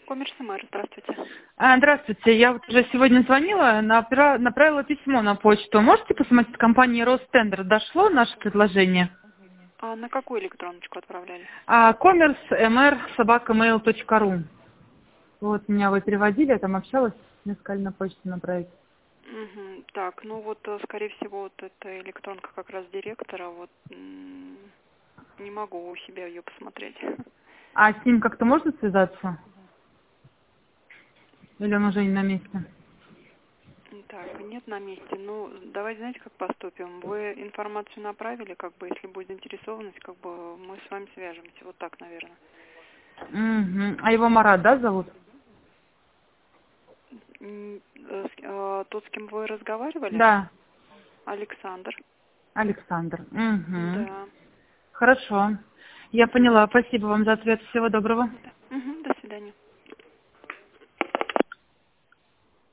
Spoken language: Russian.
Коммерс-МР, здравствуйте. Здравствуйте, я вот уже сегодня звонила, направила письмо на почту. Можете посмотреть, с компании Ростендер дошло наше предложение? А на какую электроночку отправляли? commerce.mr@mail.ru. Вот меня вы переводили, я там общалась, мне сказали на почту направить. Угу. Так, ну вот, скорее всего, вот эта электронка как раз директора, вот не могу у себя ее посмотреть. А с ним как-то можно связаться? Или он уже не на месте? Так, нет на месте. Ну, давайте, знаете, как поступим? Вы информацию направили, как бы, если будет заинтересованность, как бы мы с вами свяжемся. Вот так, наверное. Угу. А его Марат, да, зовут? Тот, с кем вы разговаривали? Да, Александр. Александр. Угу. Да. Хорошо. Я Угу. поняла. Спасибо вам за ответ. Всего доброго. Да. Угу. До